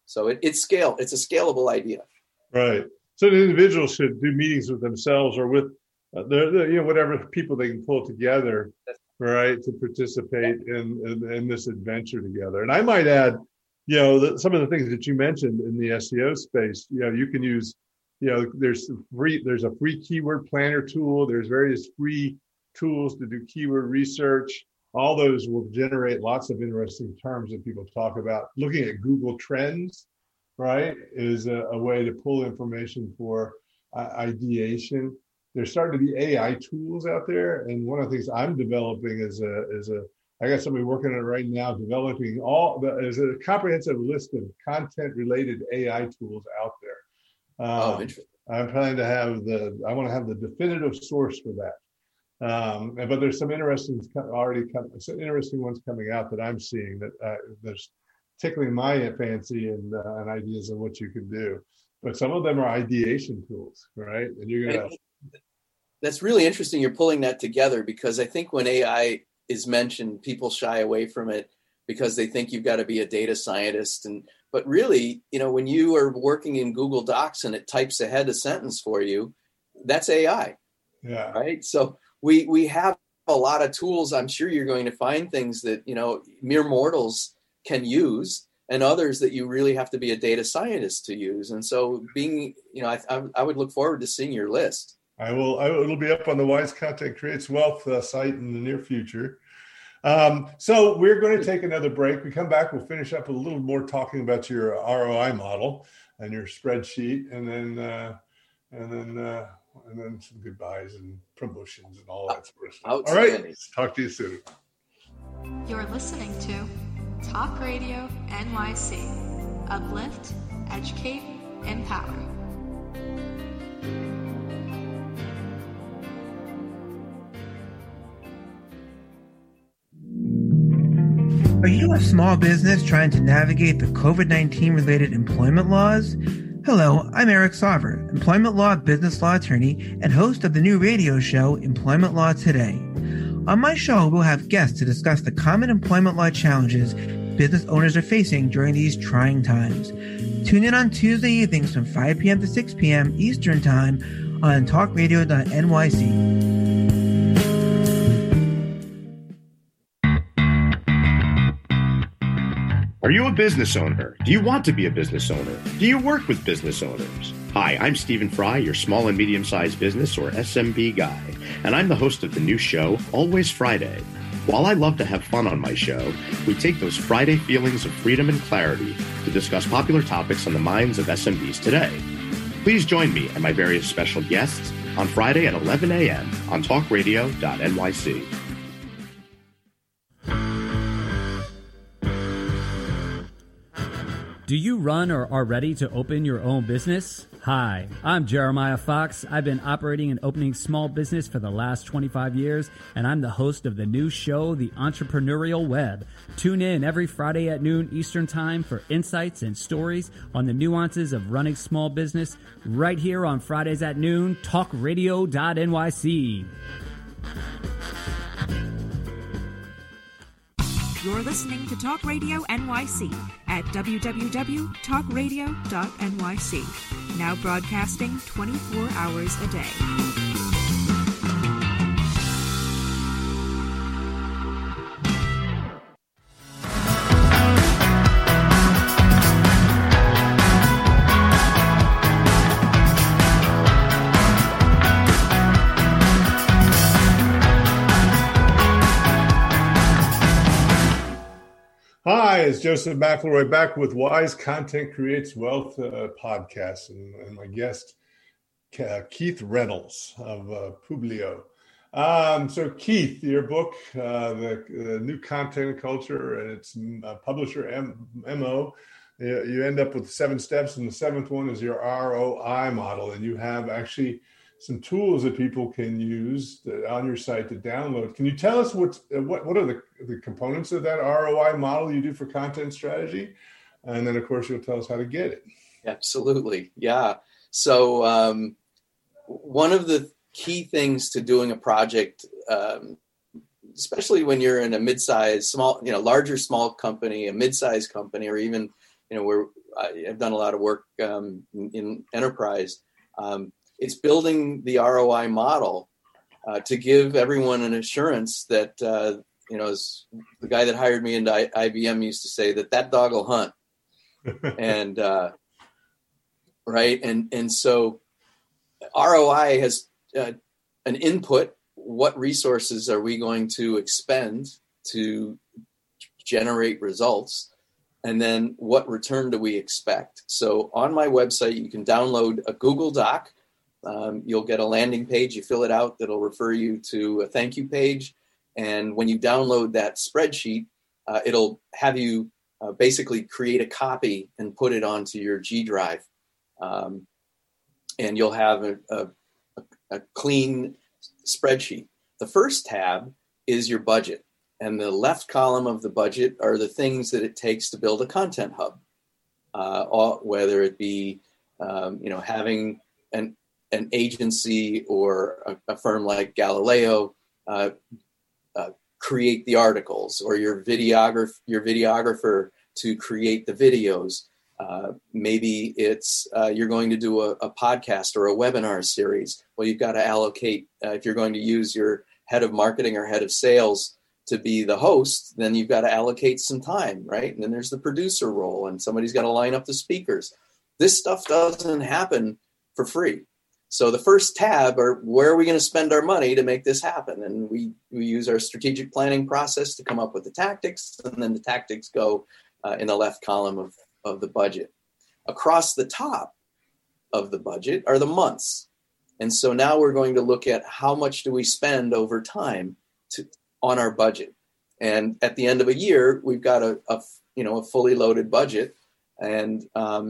[SPEAKER 2] So it's a scalable idea.
[SPEAKER 1] Right. So the individual should do meetings with themselves or with whatever people they can pull together, right, to participate in this adventure together. And I might add, some of the things that you mentioned in the SEO space, you can use, there's a free keyword planner tool. There's various free tools to do keyword research. All those will generate lots of interesting terms that people talk about. Looking at Google Trends, right, is a way to pull information for ideation. There's starting to be AI tools out there, and one of the things I'm developing is I got somebody working on it right now, developing there's a comprehensive list of content-related AI tools out there.
[SPEAKER 2] Interesting.
[SPEAKER 1] I'm planning to have I want to have the definitive source for that. But there's some interesting ones coming out that I'm seeing that there's tickling my fancy and ideas of what you can do. But some of them are ideation tools, right? And you're gonna.
[SPEAKER 2] That's really interesting. You're pulling that together, because I think when AI is mentioned, people shy away from it because they think you've got to be a data scientist. But really, when you are working in Google Docs and it types ahead a sentence for you, that's AI.
[SPEAKER 1] Yeah.
[SPEAKER 2] Right. So we have a lot of tools. I'm sure you're going to find things that, mere mortals can use, and others that you really have to be a data scientist to use. And so I would look forward to seeing your list.
[SPEAKER 1] I will. It'll be up on the Wise Content Creates Wealth site in the near future. So we're going to take another break. We come back, we'll finish up a little more talking about your ROI model and your spreadsheet, and then some goodbyes and promotions and all that sort of stuff. All right. Talk to you soon.
[SPEAKER 9] You're listening to Talk Radio NYC. Uplift, educate, empower.
[SPEAKER 10] Are you a small business trying to navigate the COVID-19 related employment laws? Hello, I'm Eric Sauver, employment law business law attorney and host of the new radio show, Employment Law Today. On my show, we'll have guests to discuss the common employment law challenges business owners are facing during these trying times. Tune in on Tuesday evenings from 5 p.m. to 6 p.m. Eastern Time on talkradio.nyc.
[SPEAKER 11] Are you a business owner? Do you want to be a business owner? Do you work with business owners? Hi, I'm Stephen Fry, your small and medium-sized business, or SMB guy, and I'm the host of the new show, Always Friday. While I love to have fun on my show, we take those Friday feelings of freedom and clarity to discuss popular topics on the minds of SMBs today. Please join me and my various special guests on Friday at 11 a.m. on talkradio.nyc.
[SPEAKER 12] Do you run or are ready to open your own business? Hi, I'm Jeremiah Fox. I've been operating and opening small business for the last 25 years, and I'm the host of the new show, The Entrepreneurial Web. Tune in every Friday at noon Eastern Time for insights and stories on the nuances of running small business right here on Fridays at noon, talkradio.nyc.
[SPEAKER 3] You're listening to Talk Radio NYC at www.talkradio.nyc. Now broadcasting 24 hours a day.
[SPEAKER 1] Hi, it's Joseph McElroy back with Wise Content Creates Wealth podcast, and my guest, Keith Reynolds of Publio. So Keith, your book, the New Content Culture, and its publisher, MO, you end up with 7 steps, and the 7th one is your ROI model, and you have actually some tools that people can use on your site to download. Can you tell us what are the components of that ROI model you do for content strategy? And then, of course, you'll tell us how to get it.
[SPEAKER 2] Absolutely. Yeah. So one of the key things to doing a project, especially when you're in a mid-sized, small, larger, small company, a mid-sized company, or even, I've done a lot of work in enterprise. It's building the ROI model to give everyone an assurance that, as the guy that hired me into IBM used to say, that dog will hunt. And right. And so ROI has an input. What resources are we going to expend to generate results? And then what return do we expect? So on my website, you can download a Google Doc. You'll get a landing page. You fill it out. That'll refer you to a thank you page. And when you download that spreadsheet, it'll have you basically create a copy and put it onto your G Drive. And you'll have a clean spreadsheet. The first tab is your budget. And the left column of the budget are the things that it takes to build a content hub, whether it be, having an agency or a firm like Galileo create the articles, or your videographer to create the videos. Maybe it's you're going to do a podcast or a webinar series. Well, you've got to allocate, if you're going to use your head of marketing or head of sales to be the host, then you've got to allocate some time, right? And then there's the producer role, and somebody's got to line up the speakers. This stuff doesn't happen for free. So the first tab are, where are we going to spend our money to make this happen? And we use our strategic planning process to come up with the tactics, and then the tactics go in the left column of the budget. Across the top of the budget are the months. And so now we're going to look at how much do we spend over time on our budget. And at the end of a year, we've got a fully loaded budget. And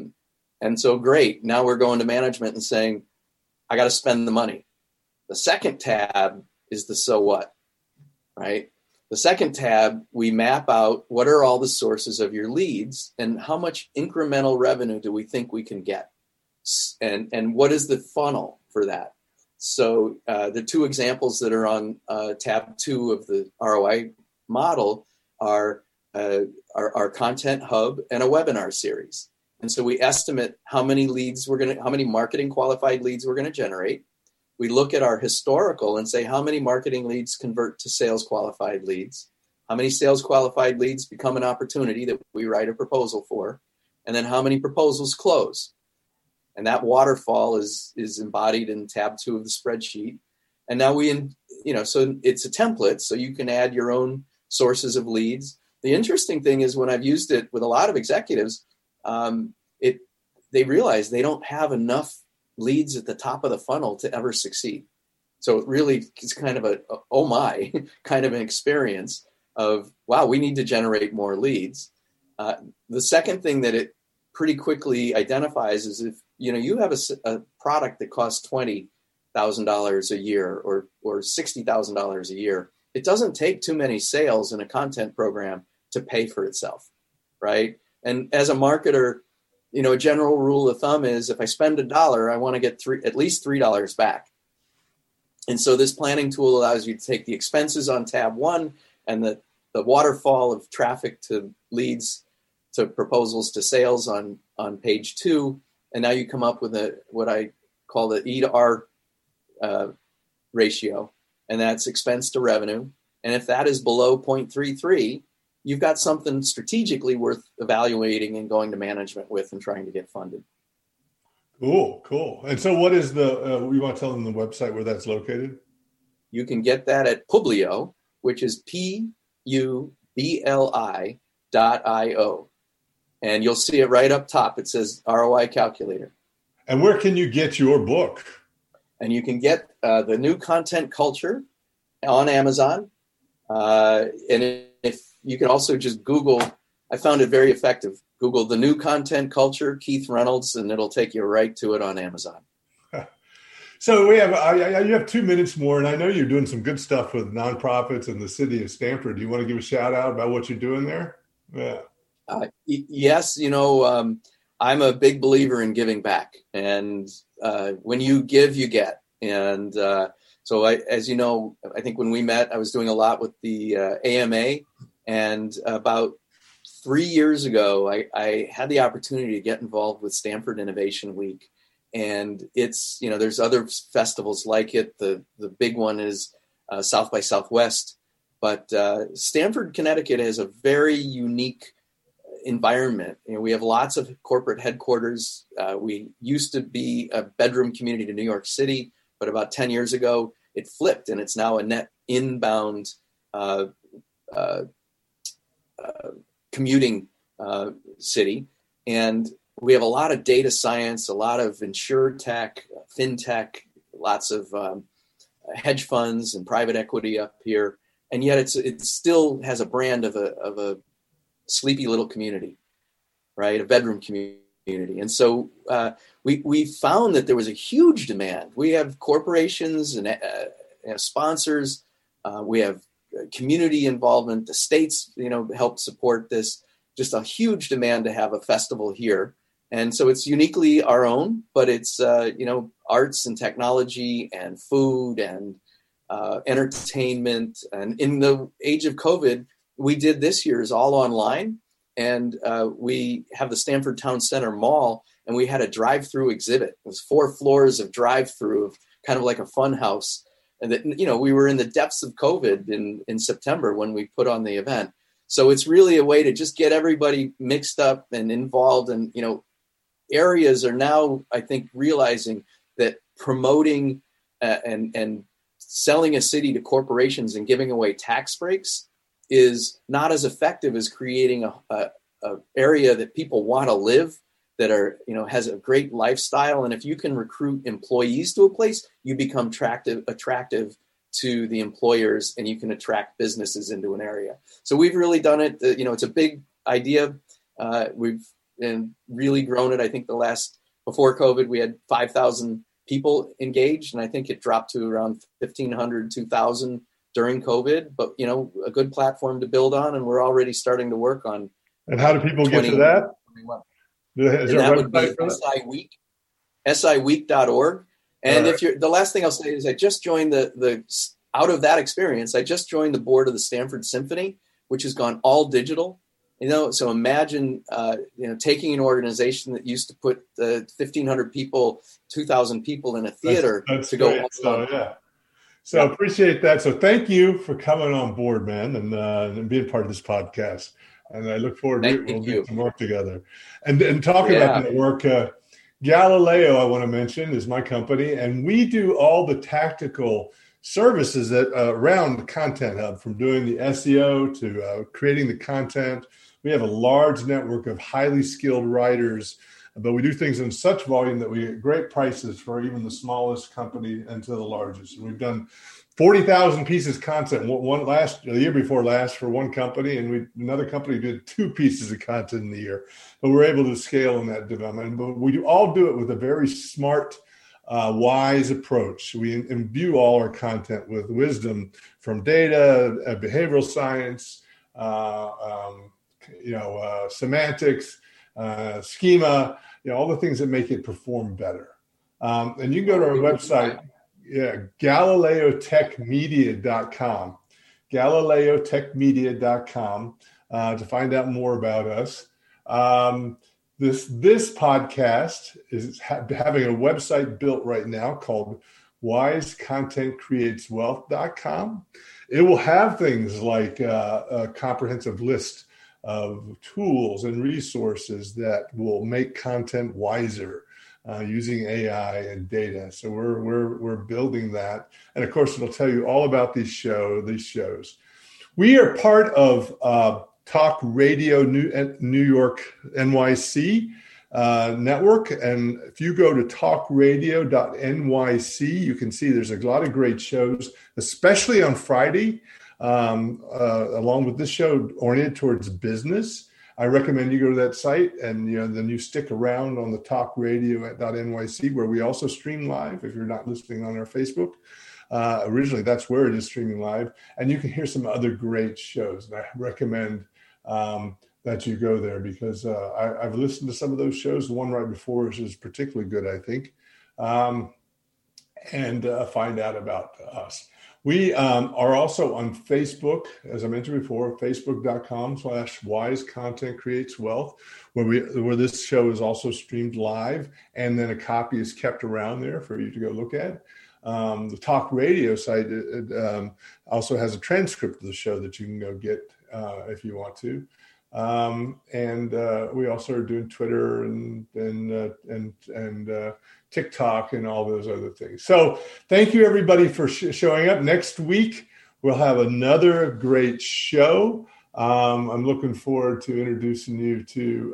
[SPEAKER 2] so great. Now we're going to management and saying, I got to spend the money. The second tab is the so what, right? The second tab, we map out what are all the sources of your leads and how much incremental revenue do we think we can get? And what is the funnel for that? So the two examples that are on tab 2 of the ROI model are our content hub and a webinar series. And so we estimate how many marketing qualified leads we're going to generate. We look at our historical and say how many marketing leads convert to sales qualified leads, how many sales qualified leads become an opportunity that we write a proposal for, and then how many proposals close. And that waterfall is embodied in tab 2 of the spreadsheet. And now so it's a template, so you can add your own sources of leads. The interesting thing is when I've used it with a lot of executives, they realize they don't have enough leads at the top of the funnel to ever succeed. So it really is kind of kind of an experience of, wow, we need to generate more leads. The second thing that it pretty quickly identifies is if you have a product that costs $20,000 a year or $60,000 a year, it doesn't take too many sales in a content program to pay for itself, right? And as a marketer, a general rule of thumb is if I spend $1, I want to get at least $3 back. And so this planning tool allows you to take the expenses on tab 1 and the waterfall of traffic to leads to proposals to sales on page 2. And now you come up with what I call the E to R ratio, and that's expense to revenue. And if that is below 0.33, you've got something strategically worth evaluating and going to management with and trying to get funded.
[SPEAKER 1] Cool. And so what is you want to tell them the website where that's located?
[SPEAKER 2] You can get that at Publio, which is PUBLI.io. And you'll see it right up top. It says ROI Calculator.
[SPEAKER 1] And where can you get your book?
[SPEAKER 2] And you can get the New Content Culture on Amazon. And if you can also just Google, I found it very effective. Google the New Content Culture, Keith Reynolds, and it'll take you right to it on Amazon.
[SPEAKER 1] So you have 2 minutes more, and I know you're doing some good stuff with nonprofits in the city of Stamford. Do you want to give a shout out about what you're doing there? Yeah.
[SPEAKER 2] Yes, I'm a big believer in giving back, and when you give, you get. And so, as you know, I think when we met, I was doing a lot with the AMA, and about 3 years ago, I had the opportunity to get involved with Stanford Innovation Week. And it's, there's other festivals like it. The big one is South by Southwest. But Stamford, Connecticut has a very unique environment. We have lots of corporate headquarters. We used to be a bedroom community to New York City, but about 10 years ago, it flipped, and it's now a net inbound commuting city. And we have a lot of data science, a lot of insurtech, fintech, lots of hedge funds and private equity up here. And yet it still has a brand of a sleepy little community, right? A bedroom community. And so we found that there was a huge demand. We have corporations and sponsors. We have community involvement. The states, help support this. Just a huge demand to have a festival here. And so it's uniquely our own, but it's, arts and technology and food and entertainment. And in the age of COVID, we did this year's all online. And we have the Stamford Town Center Mall, and we had a drive-through exhibit. It was 4 floors of drive-through, kind of like a fun house. And that, we were in the depths of COVID in September when we put on the event. So it's really a way to just get everybody mixed up and involved. And, areas are now, I think, realizing that promoting and selling a city to corporations and giving away tax breaks is not as effective as creating a area that people want to live, that are, has a great lifestyle. And if you can recruit employees to a place, you become attractive to the employers, and you can attract businesses into an area. So we've really done it. It's a big idea. We've really grown it. I think before COVID, we had 5,000 people engaged, and I think it dropped to around 1,500, 2,000 during COVID, but a good platform to build on, and we're already starting to work on.
[SPEAKER 1] And how do people get to that?
[SPEAKER 2] Is there that would be SI Week, siweek.org. And right. The last thing I'll say is I just joined out of that experience, I just joined the board of the Stanford Symphony, which has gone all digital. So imagine, taking an organization that used to put 1,500 people, 2,000 people in a theater
[SPEAKER 1] that's
[SPEAKER 2] to
[SPEAKER 1] great.
[SPEAKER 2] go.
[SPEAKER 1] So appreciate that. So thank you for coming on board, man, and being part of this podcast. And I look forward to we'll do some work together. And talking about the work, Galileo, I want to mention, is my company, and we do all the tactical services that around the Content Hub, from doing the SEO to creating the content. We have a large network of highly skilled writers, but we do things in such volume that we get great prices for even the smallest company and to the largest. And we've done 40,000 pieces of content. The year before last for one company, and another company did 2 pieces of content in the year. But we're able to scale in that development. But we all do it with a very smart, wise approach. We imbue all our content with wisdom from data, behavioral science, semantics, schema, all the things that make it perform better. And you can go to our website, GalileoTechMedia.com, GalileoTechMedia.com to find out more about us. This podcast is having a website built right now called WiseContentCreatesWealth.com. It will have things like a comprehensive list of tools and resources that will make content wiser using AI and data. So we're building that, and of course, it'll tell you all about these shows. We are part of Talk Radio New York NYC network, and if you go to talkradio.nyc, you can see there's a lot of great shows, especially on Friday. Along with this show oriented towards business. I recommend you go to that site, and then you stick around on the talkradio.nyc, where we also stream live if you're not listening on our Facebook. Originally, that's where it is streaming live, and you can hear some other great shows. And I recommend that you go there, because I've listened to some of those shows. The one right before is particularly good, I think, and find out about us. We are also on Facebook, as I mentioned before, facebook.com/wise content creates wealth, where this show is also streamed live, and then a copy is kept around there for you to go look at. The Talk Radio site also has a transcript of the show that you can go get if you want to. And we also are doing Twitter and TikTok and all those other things. So thank you everybody for showing up. Next week we'll have another great show. I'm looking forward to introducing you to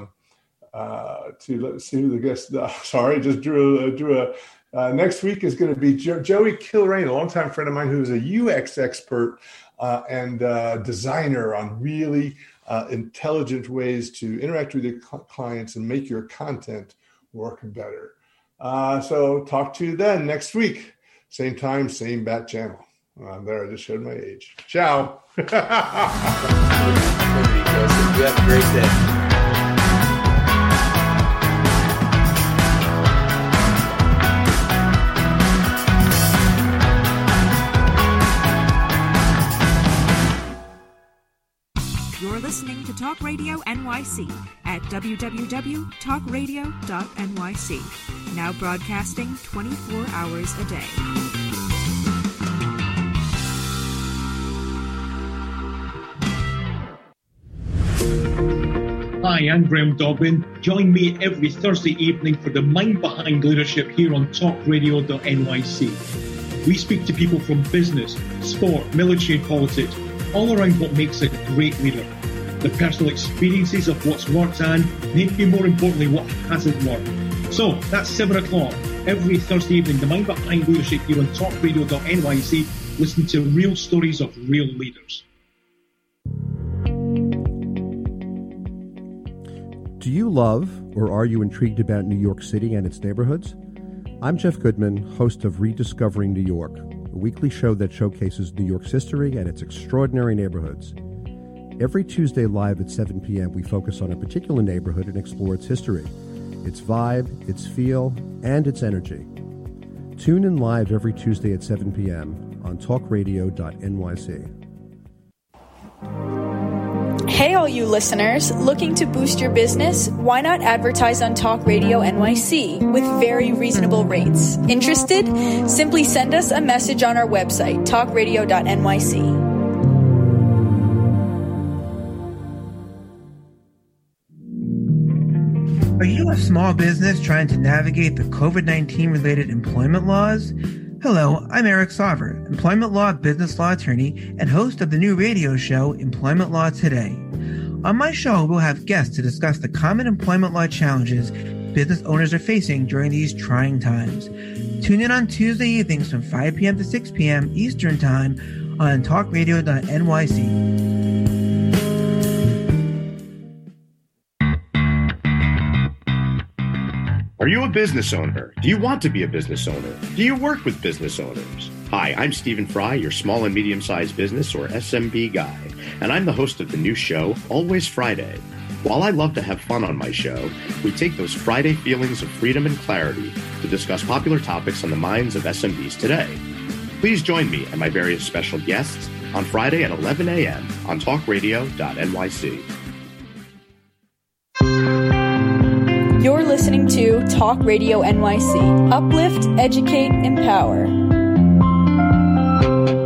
[SPEAKER 1] let's see who the guest. Sorry, just drew a. Next week is going to be Joey Kilrain, a longtime friend of mine who is a UX expert and designer on really intelligent ways to interact with your clients and make your content work better. So talk to you then next week. Same time, same bat channel. There, I just showed my age. Ciao.
[SPEAKER 2] You have a great day.
[SPEAKER 3] You're listening to Talk Radio NYC at www.talkradio.nyc. Now broadcasting 24 hours a day.
[SPEAKER 6] Hi, I'm Graham Dobbin. Join me every Thursday evening for the Mind Behind Leadership here on talkradio.nyc. We speak to people from business, sport, military and politics, all around what makes a great leader. The personal experiences of what's worked and, maybe more importantly, what hasn't worked. So, that's 7 o'clock every Thursday evening, the Mind Behind Leadership here on talkradio.nyc. Listen to real stories of real leaders.
[SPEAKER 4] Do you love or are you intrigued about New York City and its neighborhoods? I'm Jeff Goodman, host of Rediscovering New York, a weekly show that showcases New York's history and its extraordinary neighborhoods. Every Tuesday live at 7 p.m., we focus on a particular neighborhood and explore its history, its vibe, its feel, and its energy. Tune in live every Tuesday at 7 p.m. on talkradio.nyc.
[SPEAKER 5] Hey, all you listeners, looking to boost your business? Why not advertise on Talk Radio NYC with very reasonable rates? Interested? Simply send us a message on our website, talkradio.nyc.
[SPEAKER 10] Are you a small business trying to navigate the COVID-19 related employment laws? Hello, I'm Eric Sauver, employment law business law attorney and host of the new radio show, Employment Law Today. On my show, we'll have guests to discuss the common employment law challenges business owners are facing during these trying times. Tune in on Tuesday evenings from 5 p.m. to 6 p.m. Eastern Time on talkradio.nyc.
[SPEAKER 11] Are you a business owner? Do you want to be a business owner? Do you work with business owners? Hi, I'm Stephen Fry, your small and medium-sized business or SMB guy, and I'm the host of the new show, Always Friday. While I love to have fun on my show, we take those Friday feelings of freedom and clarity to discuss popular topics on the minds of SMBs today. Please join me and my various special guests on Friday at 11 a.m. on talkradio.nyc.
[SPEAKER 5] You're listening to Talk Radio NYC. Uplift, educate, empower.